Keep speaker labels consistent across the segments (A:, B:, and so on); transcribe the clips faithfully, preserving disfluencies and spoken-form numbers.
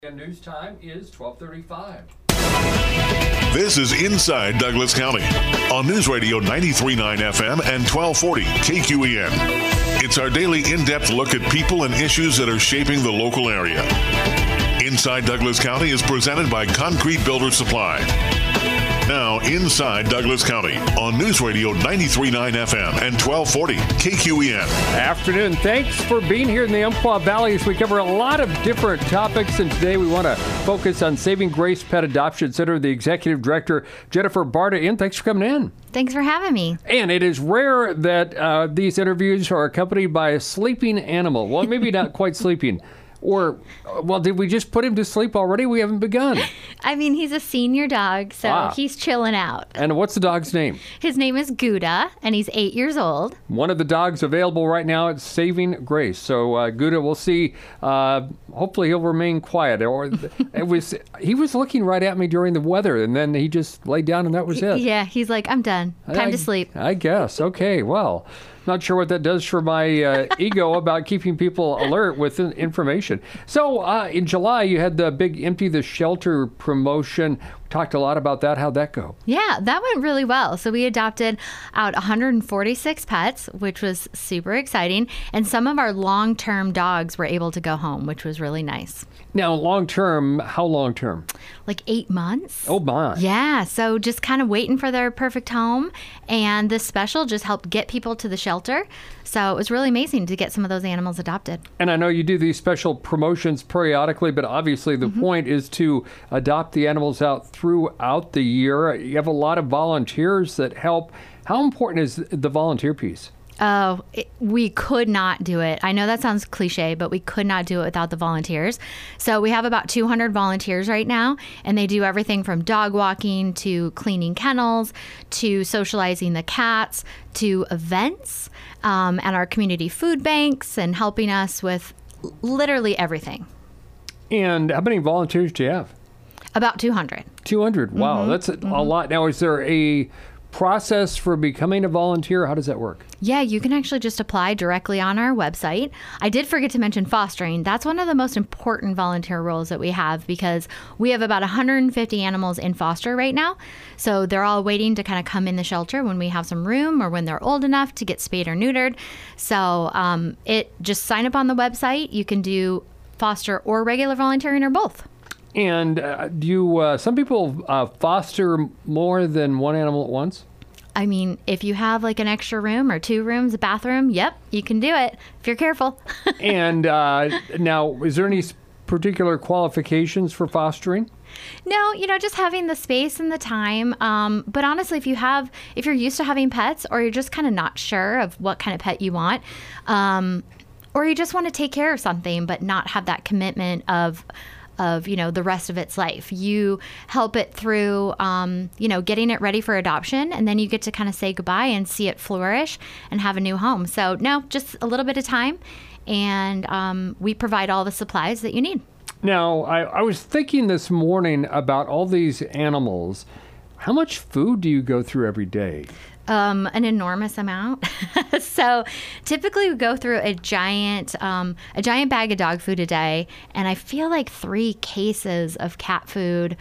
A: And news time is twelve thirty-five.
B: This is Inside Douglas County on News Radio ninety-three point nine F M and twelve forty K Q E N. It's our daily in-depth look at people and issues that are shaping the local area. Inside Douglas County is presented by Concrete Builder Supply. Now, Inside Douglas County on News Radio ninety-three point nine F M and twelve forty K Q E N.
A: Afternoon. Thanks for being here in the Umpqua Valley as we cover a lot of different topics. And today we want to focus on Saving Grace Pet Adoption Center. The Executive Director, Jennifer Barta, in. Thanks for coming in.
C: Thanks for having me.
A: And it is rare that uh, these interviews are accompanied by a sleeping animal. Well, maybe not quite sleeping. Or, well, did we just put him to sleep already? We haven't begun.
C: I mean, he's a senior dog, so ah. he's chilling out.
A: And what's the dog's name?
C: His name is Gouda, and he's eight years old.
A: One of the dogs available right now at Saving Grace. So, uh, Gouda, we'll see. Uh, hopefully, he'll remain quiet. Or it was he was looking right at me during the weather, and then he just laid down, and that was it.
C: Yeah, he's like, I'm done. Time
A: I,
C: to sleep.
A: I guess. Okay, well. Not sure what that does for my uh, ego about keeping people alert with information. So uh, in July, you had the big Empty the Shelter promotion. We talked a lot about that. How'd that go?
C: Yeah, that went really well. So we adopted out one hundred forty-six pets, which was super exciting. And some of our long-term dogs were able to go home, which was really nice.
A: Now, long-term, how long-term?
C: Like eight months.
A: Oh, my.
C: Yeah, so just kind of waiting for their perfect home. And this special just helped get people to the shelter. So it was really amazing to get some of those animals adopted.
A: And I know you do these special promotions periodically, but obviously the mm-hmm. point is to adopt the animals out throughout the year. You have a lot of volunteers that help. How important is the volunteer piece?
C: Oh, it, we could not do it. I know that sounds cliche, but we could not do it without the volunteers. So we have about two hundred volunteers right now, and they do everything from dog walking to cleaning kennels to socializing the cats to events um, and our community food banks and helping us with literally everything.
A: And how many volunteers do you have?
C: About two hundred.
A: two hundred. Wow, mm-hmm. that's a, mm-hmm. a lot. Now, is there a process for becoming a volunteer? How does that work?
C: Yeah, you can actually just apply directly on our website. I did forget to mention fostering. That's one of the most important volunteer roles that we have because we have about one hundred fifty animals in foster right now. So they're all waiting to kind of come in the shelter when we have some room or when they're old enough to get spayed or neutered. So um, it just sign up on the website. You can do foster or regular volunteering or both.
A: And uh, do you, uh, some people uh, foster more than one animal at once?
C: I mean, if you have like an extra room or two rooms, a bathroom, yep, you can do it if you're careful.
A: And uh, now, is there any particular qualifications for fostering?
C: No, you know, just having the space and the time. Um, but honestly, if you have, if you're used to having pets or you're just kind of not sure of what kind of pet you want, um, or you just want to take care of something but not have that commitment of of, you know, the rest of its life. You help it through, um, you know, getting it ready for adoption, and then you get to kind of say goodbye and see it flourish and have a new home. So, no, just a little bit of time, and um, we provide all the supplies that you need.
A: Now, I, I was thinking this morning about all these animals. How much food do you go through every day?
C: Um, an enormous amount. So typically we go through a giant, um, a giant bag of dog food a day, and I feel like three cases of cat food.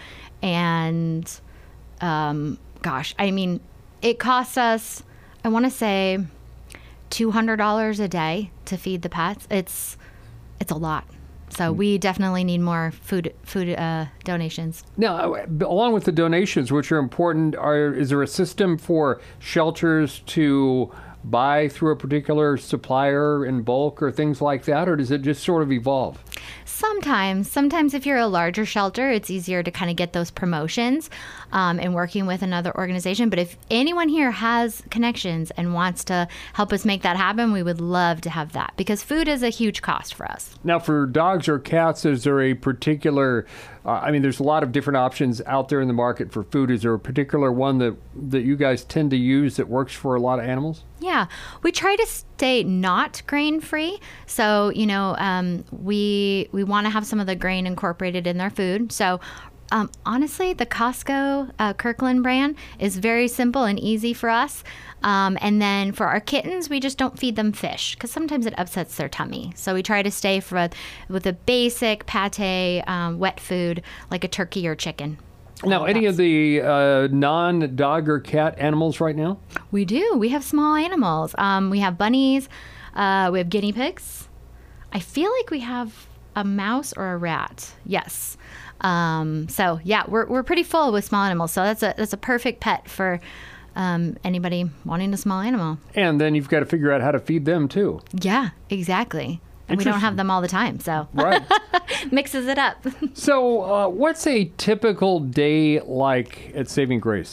C: And um, gosh, I mean, it costs us, I want to say, two hundred dollars a day to feed the pets. It's it's a lot. So we definitely need more food food uh, donations.
A: Now, along with the donations, which are important, are is there a system for shelters to buy through a particular supplier in bulk or things like that, or does it just sort of evolve?
C: Sometimes. Sometimes if you're a larger shelter, it's easier to kind of get those promotions um, and working with another organization. But if anyone here has connections and wants to help us make that happen, we would love to have that because food is a huge cost for us.
A: Now, for dogs or cats, is there a particular, uh, I mean, there's a lot of different options out there in the market for food. Is there a particular one that, that you guys tend to use that works for a lot of animals?
C: Yeah, we try to stay not grain-free. So, you know, um, we we want to have some of the grain incorporated in their food. So Um, honestly, the Costco uh, Kirkland brand is very simple and easy for us. Um, and then for our kittens, we just don't feed them fish because sometimes it upsets their tummy. So we try to stay for a, with a basic pate um, wet food like a turkey or chicken.
A: Now, any of the uh, non-dog or cat animals right now?
C: We do. We have small animals. Um, we have bunnies. Uh, we have guinea pigs. I feel like we have a mouse or a rat. Yes. Um, so yeah, we're we're pretty full with small animals. So that's a that's a perfect pet for um, anybody wanting a small animal.
A: And then you've got to figure out how to feed them too.
C: Yeah, exactly. And we don't have them all the time, so
A: right.
C: Mixes it up.
A: So, uh, what's a typical day like at Saving Grace?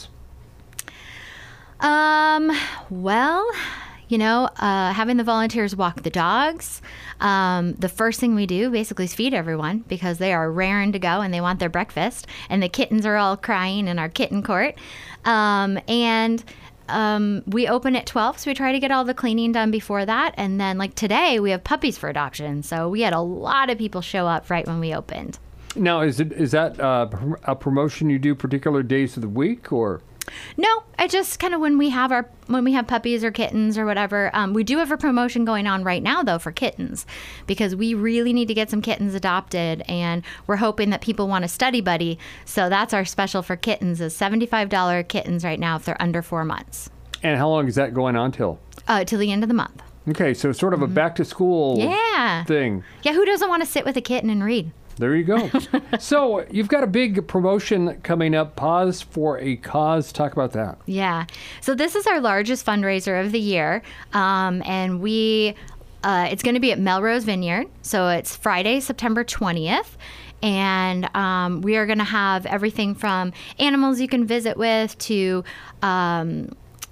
C: Um. Well, you know, uh, having the volunteers walk the dogs. Um, the first thing we do basically is feed everyone because they are raring to go and they want their breakfast. And the kittens are all crying in our kitten court. Um, and Um, we open at twelve, so we try to get all the cleaning done before that. And then, like today, we have puppies for adoption. So we had a lot of people show up right when we opened.
A: Now, is it is that uh, a promotion you do particular days of the week, or?
C: No, I just kind of when we have our when we have puppies or kittens or whatever. Um, we do have a promotion going on right now though for kittens because we really need to get some kittens adopted, and we're hoping that people want a study buddy. So that's our special for kittens is seventy-five dollars kittens right now if they're under four months.
A: And how long is that going on till?
C: Uh, till the end of the month.
A: Okay, so sort of a back to school
C: yeah.
A: thing.
C: Yeah, who doesn't want to sit with a kitten and read?
A: There you go. So you've got a big promotion coming up, Paws for a Cause. Talk about that.
C: Yeah. So this is our largest fundraiser of the year. Um, and we, uh, it's going to be at Melrose Vineyard. So it's Friday, September twentieth. And um, we are going to have everything from animals you can visit with to um,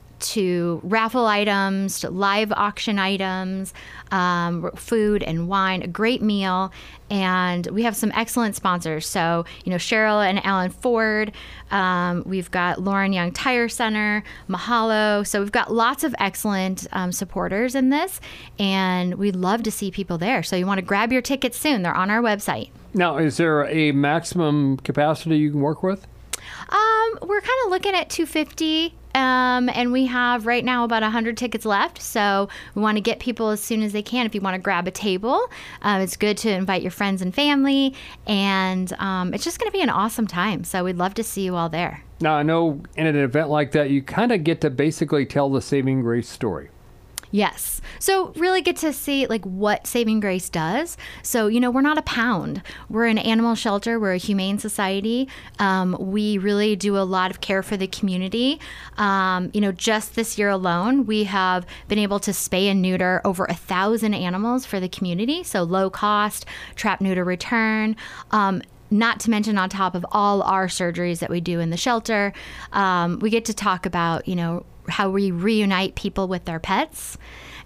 C: to raffle items, to live auction items, um, food and wine, a great meal. And we have some excellent sponsors. So, you know, Cheryl and Alan Ford. Um, we've got Lauren Young Tire Center, Mahalo. So we've got lots of excellent um, supporters in this. And we'd love to see people there. So you want to grab your tickets soon. They're on our website.
A: Now, is there a maximum capacity you can work with?
C: Um, we're kind of looking at two hundred fifty. Um, and we have right now about one hundred tickets left. So we want to get people as soon as they can. If you want to grab a table, uh, it's good to invite your friends and family. And um, it's just going to be an awesome time. So we'd love to see you all there.
A: Now, I know in an event like that, you kind of get to basically tell the Saving Grace story.
C: Yes. So really get to see like what Saving Grace does. So, you know, we're not a pound. We're an animal shelter. We're a humane society. Um, we really do a lot of care for the community. Um, you know, just this year alone, we have been able to spay and neuter over a thousand animals for the community. So low cost, trap, neuter, return. Um, Not to mention on top of all our surgeries that we do in the shelter, um, we get to talk about, you know, how we reunite people with their pets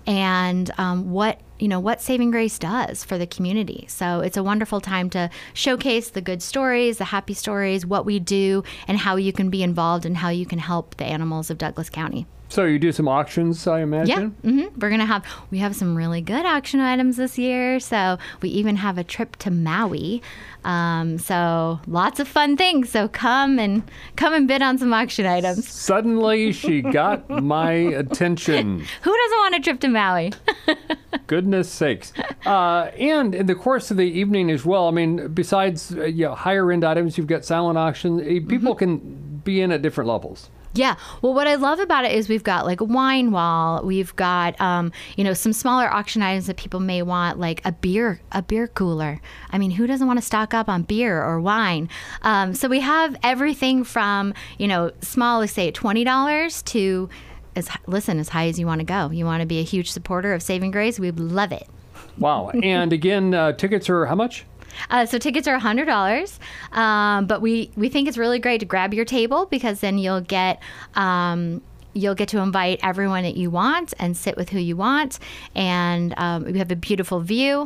C: and um, what, you know, what Saving Grace does for the community. So it's a wonderful time to showcase the good stories, the happy stories, what we do, and how you can be involved and how you can help the animals of Douglas County.
A: So you do some auctions, I imagine?
C: Yeah, mm-hmm. We're gonna have we have some really good auction items this year. So we even have a trip to Maui. Um, so lots of fun things. So come and come and bid on some auction items.
A: Suddenly, she got my attention.
C: Who doesn't want a trip to Maui?
A: Goodness sakes! Uh, and in the course of the evening as well. I mean, besides uh, you know, higher end items, you've got silent auction. People mm-hmm. can be in at different levels.
C: Yeah. Well, what I love about it is we've got like a wine wall. We've got, um, you know, some smaller auction items that people may want, like a beer, a beer cooler. I mean, who doesn't want to stock up on beer or wine? Um, so we have everything from, you know, small, let's say twenty dollars to, as listen, as high as you want to go. You want to be a huge supporter of Saving Grace? We love it.
A: Wow. And again, uh, tickets are how much?
C: Uh, so tickets are one hundred dollars, um, but we, we think it's really great to grab your table because then you'll get um, you'll get to invite everyone that you want and sit with who you want, and um, we have a beautiful view,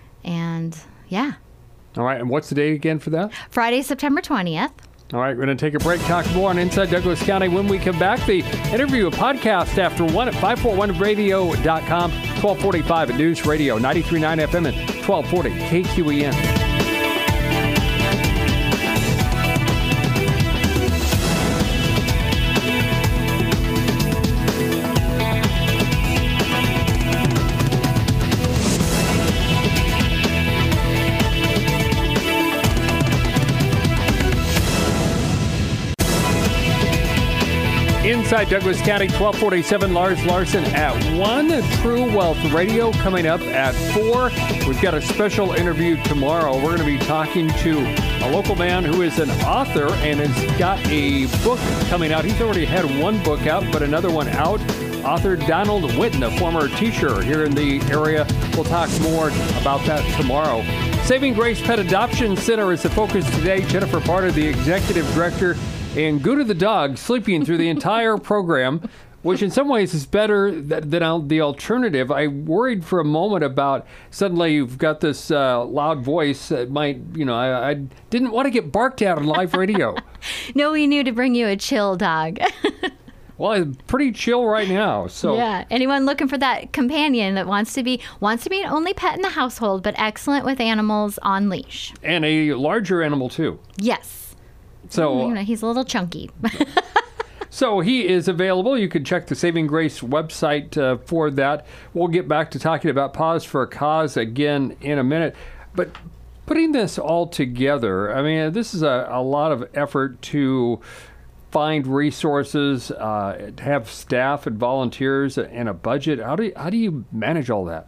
C: and yeah.
A: All right, and what's the date again for that?
C: Friday, September twentieth.
A: All right, we're going to take a break, talk more on Inside Douglas County. When we come back, the interview, a podcast after one at five forty-one radio dot com, twelve forty-five at News Radio, ninety-three point nine F M and twelve forty K Q E N. Inside Douglas County, twelve forty-seven, Lars Larson at one. True Wealth Radio coming up at four. We've got a special interview tomorrow. We're going to be talking to a local man who is an author and has got a book coming out. He's already had one book out, but another one out. Author Donald Whitten, a former teacher here in the area. We'll talk more about that tomorrow. Saving Grace Pet Adoption Center is the focus today. Jennifer Parter, the executive director, and Gouda the dog sleeping through the entire program, which in some ways is better th- than the alternative. I worried for a moment about suddenly you've got this uh, loud voice that might, you know, I, I didn't want to get barked at on live radio.
C: No, we knew to bring you a chill dog.
A: Well, I'm pretty chill right now. So
C: yeah, anyone looking for that companion that wants to be wants to be an only pet in the household, but excellent with animals on leash.
A: And a larger animal too.
C: Yes.
A: So
C: you know, he's a little chunky.
A: So he is available. You can check the Saving Grace website uh, for that. We'll get back to talking about Paws for a Cause again in a minute. But putting this all together, I mean, this is a, a lot of effort to find resources, uh, have staff and volunteers and a budget. How do you, how do you manage all that?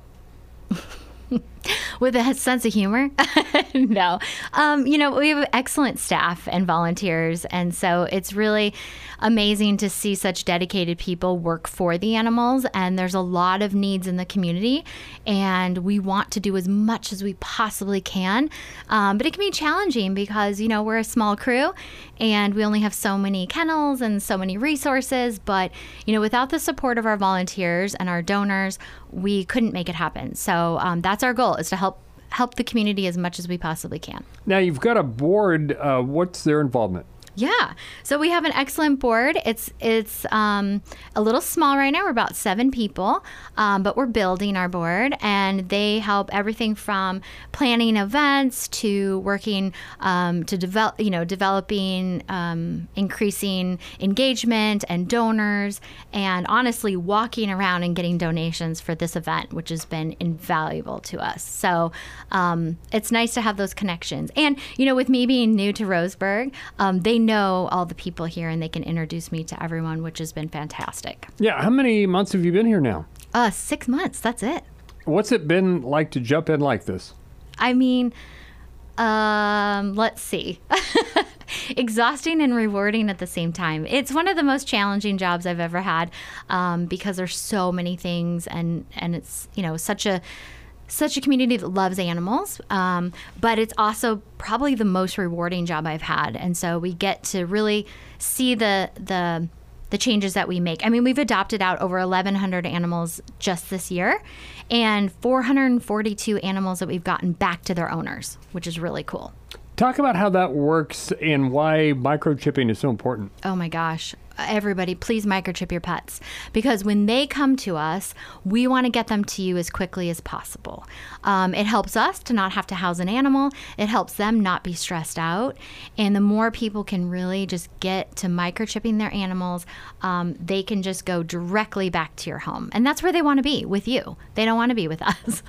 C: With a sense of humor? No. Um, you know, we have excellent staff and volunteers, and so it's really amazing to see such dedicated people work for the animals, and there's a lot of needs in the community, and we want to do as much as we possibly can, um, but it can be challenging because, you know, we're a small crew, and we only have so many kennels and so many resources, but, you know, without the support of our volunteers and our donors, we couldn't make it happen. So um, that's our goal, is to help help the community as much as we possibly can.
A: Now, you've got a board. Uh, what's their involvement?
C: Yeah. So we have an excellent board. It's it's um, a little small right now. We're about seven people, um, but we're building our board, and they help everything from planning events to working um, to develop, you know, developing, um, increasing engagement and donors, and honestly walking around and getting donations for this event, which has been invaluable to us. So um, it's nice to have those connections. And, you know, with me being new to Roseburg, um, they know all the people here and they can introduce me to everyone, which has been fantastic.
A: Yeah. How many months have you been here now?
C: Uh, six months. That's it.
A: What's it been like to jump in like this?
C: I mean, um, let's see. Exhausting and rewarding at the same time. It's one of the most challenging jobs I've ever had um, because there's so many things, and, and it's, you know, such a such a community that loves animals, um, but it's also probably the most rewarding job I've had. And so we get to really see the the the changes that we make. I mean, we've adopted out over eleven hundred animals just this year, and four hundred forty-two animals that we've gotten back to their owners, which is really cool.
A: Talk about how that works and why microchipping is so important.
C: Oh my gosh. Everybody, please microchip your pets, because when they come to us, we want to get them to you as quickly as possible. Um, it helps us to not have to house an animal. It helps them not be stressed out. And the more people can really just get to microchipping their animals, um, they can just go directly back to your home. And that's where they want to be, with you. They don't want to be with us.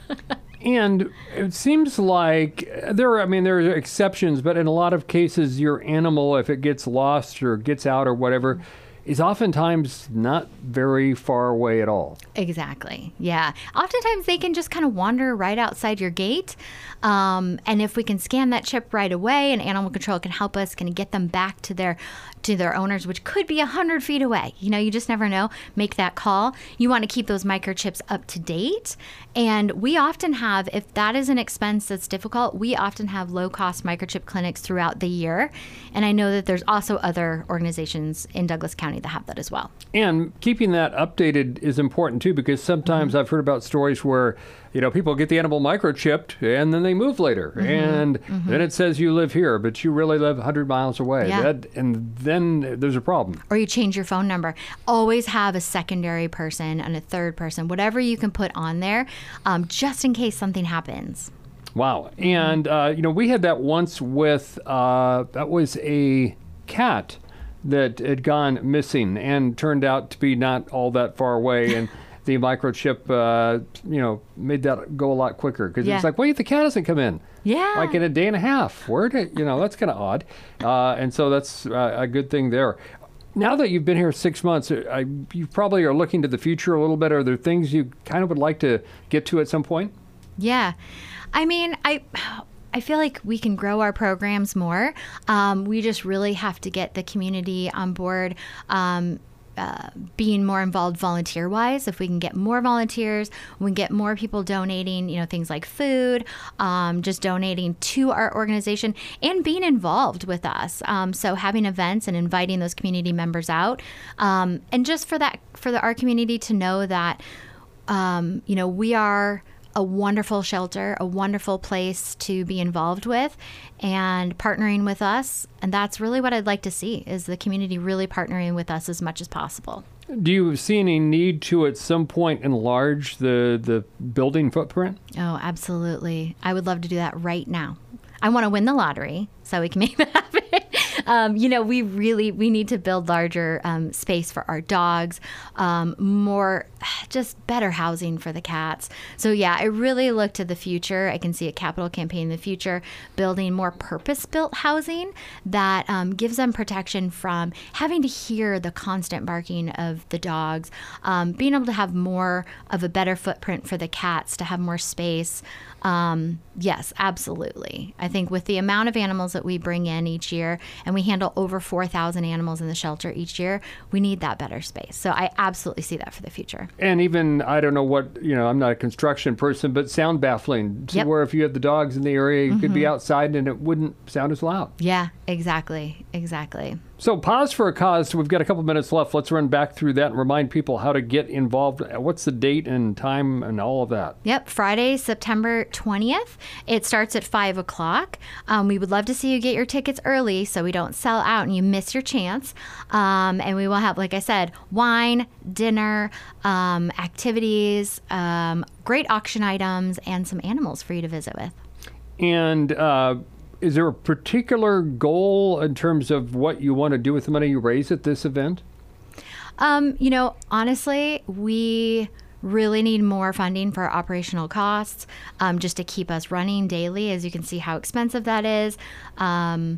A: And it seems like there are, I mean, there are exceptions, but in a lot of cases, your animal, if it gets lost or gets out or whatever, is oftentimes not very far away at all.
C: Exactly. Yeah. Oftentimes they can just kind of wander right outside your gate. Um, and if we can scan that chip right away, and animal control can help us kind of get them back to their to their owners, which could be a hundred feet away. You know, you just never know. Make that call. You want to keep those microchips up to date. And we often have, if that is an expense that's difficult, we often have low-cost microchip clinics throughout the year. And I know that there's also other organizations in Douglas County that have that as well.
A: And keeping that updated is important too, because sometimes mm-hmm. I've heard about stories where, you know, people get the animal microchipped and then they move later. Mm-hmm. And mm-hmm. then it says you live here, but you really live one hundred miles away.
C: Yeah.
A: That, and then there's a problem.
C: Or you change your phone number. Always have a secondary person and a third person, whatever you can put on there, um, just in case something happens.
A: Wow. And, uh, you know, we had that once with, uh, that was a cat that had gone missing and turned out to be not all that far away. And the microchip, uh, you know, made that go a lot quicker. Because
C: yeah.
A: it's like, wait, the cat hasn't come in.
C: Yeah.
A: Like in a day and a half. Where did, you know, that's kind of odd. Uh, and so that's uh, a good thing there. Now that you've been here six months, I, you probably are looking to the future a little bit. Are there things you kind of would like to get to at some point?
C: Yeah. I mean, I... I feel like we can grow our programs more. Um, we just really have to get the community on board, um, uh, being more involved volunteer-wise. If we can get more volunteers, we can get more people donating, you know, things like food, um, just donating to our organization and being involved with us. Um, so having events and inviting those community members out, um, and just for that, for the, our community to know that, um, you know, we are a wonderful shelter, a wonderful place to be involved with and partnering with us. And that's really what I'd like to see, is the community really partnering with us as much as possible.
A: Do you see any need to at some point enlarge the, the building footprint?
C: Oh, absolutely. I would love to do that right now. I want to win the lottery so we can make that happen. Um, you know, we really, we need to build larger um, space for our dogs, um, more, just better housing for the cats. So yeah, I really look to the future. I can see a capital campaign in the future, building more purpose-built housing that um, gives them protection from having to hear the constant barking of the dogs, um, being able to have more of a better footprint for the cats, to have more space. Um, yes, absolutely. I think with the amount of animals that we bring in each year, and we handle over four thousand animals in the shelter each year, we need that better space. So I absolutely see that for the future.
A: And even, I don't know what, you know, I'm not a construction person, but sound baffling, to
C: Yep.
A: where if you had the dogs in the area, you mm-hmm. could be outside and it wouldn't sound as loud.
C: Yeah, exactly, exactly.
A: So Paws for a Cause, we've got a couple minutes left. Let's run back through that and remind people how to get involved. What's the date and time and all of that?
C: Yep, Friday, September twentieth. It starts at five o'clock. Um, we would love to see you get your tickets early so we don't sell out and you miss your chance. Um, and we will have, like I said, wine, dinner, um, activities, um, great auction items, and some animals for you to visit with.
A: And uh, is there a particular goal in terms of what you want to do with the money you raise at this event?
C: Um, you know, honestly, we really need more funding for our operational costs, um, just to keep us running daily, as you can see how expensive that is. Um,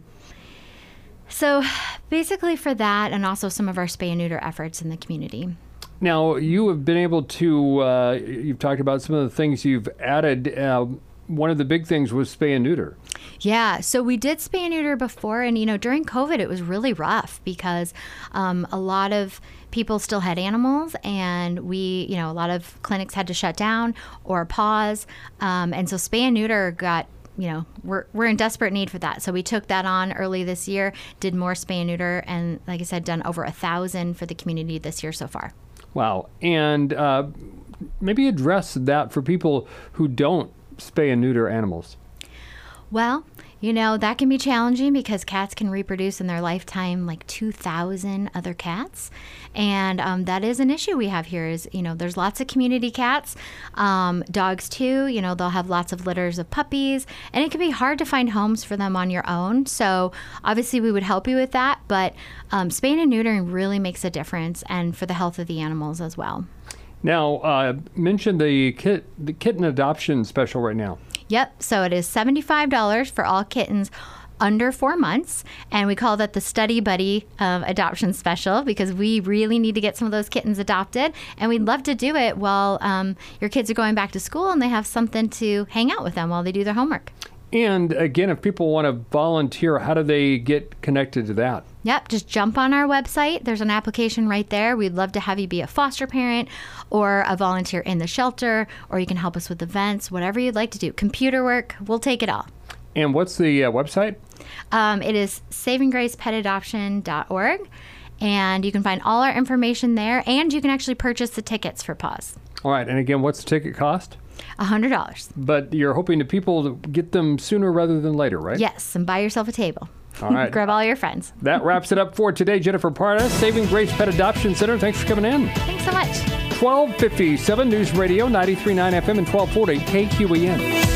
C: so basically for that, and also some of our spay and neuter efforts in the community.
A: Now, you have been able to, uh, you've talked about some of the things you've added. Uh, one of the big things was spay and neuter.
C: Yeah, so we did spay and neuter before, and you know, during COVID, it was really rough because um, a lot of people still had animals, and we, you know, a lot of clinics had to shut down or pause, um, and so spay and neuter got, you know, we're we're in desperate need for that. So we took that on early this year, did more spay and neuter, and like I said, done over a thousand for the community this year so far.
A: Wow, and uh, maybe address that for people who don't spay and neuter animals.
C: Well, you know, that can be challenging because cats can reproduce in their lifetime like two thousand other cats. And um, that is an issue we have here is, you know, there's lots of community cats, um, dogs too, you know, they'll have lots of litters of puppies, and it can be hard to find homes for them on your own. So obviously we would help you with that, but um, spaying and neutering really makes a difference, and for the health of the animals as well.
A: Now, uh, mention the kit, the kitten adoption special right now.
C: Yep. So it is seventy-five dollars for all kittens under four months. And we call that the Study Buddy um, adoption special because we really need to get some of those kittens adopted. And we'd love to do it while um, your kids are going back to school and they have something to hang out with them while they do their homework.
A: And again, if people want to volunteer, how do they get connected to that?
C: Yep, just jump on our website. There's an application right there. We'd love to have you be a foster parent or a volunteer in the shelter, or you can help us with events, whatever you'd like to do. Computer work, we'll take it all.
A: And what's the uh, website?
C: Um, it is saving grace pet adoption dot org, and you can find all our information there, and you can actually purchase the tickets for Paws.
A: All right, and again, what's the ticket cost?
C: one hundred dollars.
A: But you're hoping to people to get them sooner rather than later, right?
C: Yes, and buy yourself a table.
A: All right.
C: Grab all your friends.
A: That wraps it up for today. Jennifer Pardas, Saving Grace Pet Adoption Center. Thanks for coming in.
C: Thanks so much.
A: twelve fifty-seven News Radio, ninety-three point nine F M and twelve forty K Q E N.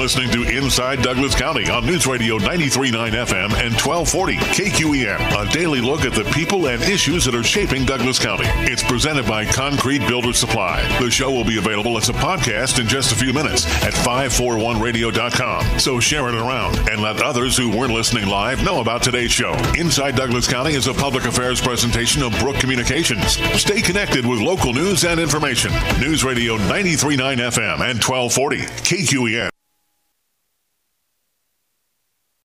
B: listening to Inside Douglas County on News Radio ninety-three point nine F M and twelve forty K Q E N. A daily look at the people and issues that are shaping Douglas County. It's presented by Concrete Builder Supply. The show will be available as a podcast in just a few minutes at five forty-one radio dot com. So share it around and let others who weren't listening live know about today's show. Inside Douglas County is a public affairs presentation of Brook Communications. Stay connected with local news and information. News Radio ninety-three point nine F M and twelve forty K Q E N.